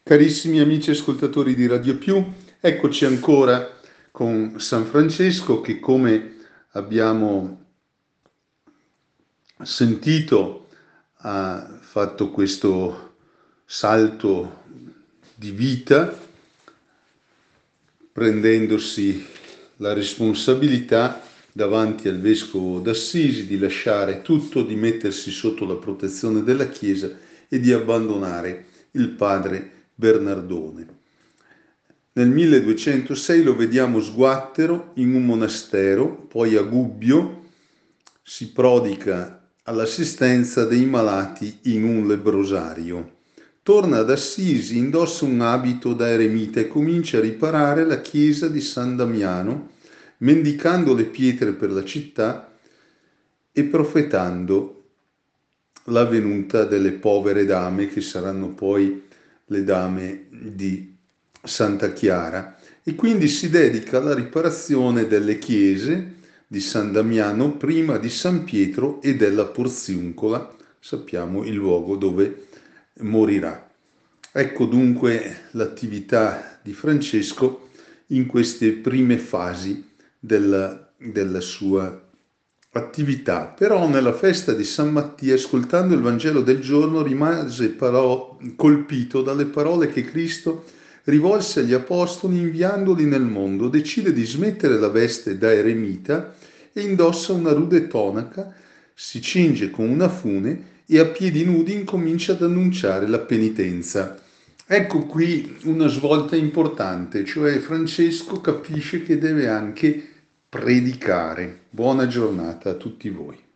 Carissimi amici ascoltatori di Radio Più, eccoci ancora con San Francesco che, come abbiamo sentito, ha fatto questo salto di vita prendendosi la responsabilità davanti al vescovo d'Assisi di lasciare tutto, di mettersi sotto la protezione della Chiesa e di abbandonare il padre Bernardone. Nel 1206 lo vediamo sguattero in un monastero, poi a Gubbio si prodiga all'assistenza dei malati in un lebbrosario. Torna ad Assisi, indossa un abito da eremita e comincia a riparare la chiesa di San Damiano, mendicando le pietre per la città e profetando la venuta delle povere dame che saranno poi le dame di Santa Chiara, e quindi si dedica alla riparazione delle chiese di San Damiano, prima di San Pietro e della Porziuncola, sappiamo il luogo dove morirà. Ecco dunque l'attività di Francesco in queste prime fasi della sua attività. Però nella festa di San Mattia, ascoltando il Vangelo del giorno, rimase colpito dalle parole che Cristo rivolse agli apostoli inviandoli nel mondo. Decide di smettere la veste da eremita e indossa una rude tonaca, si cinge con una fune e a piedi nudi incomincia ad annunciare la penitenza. Ecco qui una svolta importante, cioè Francesco capisce che deve anche predicare. Buona giornata a tutti voi.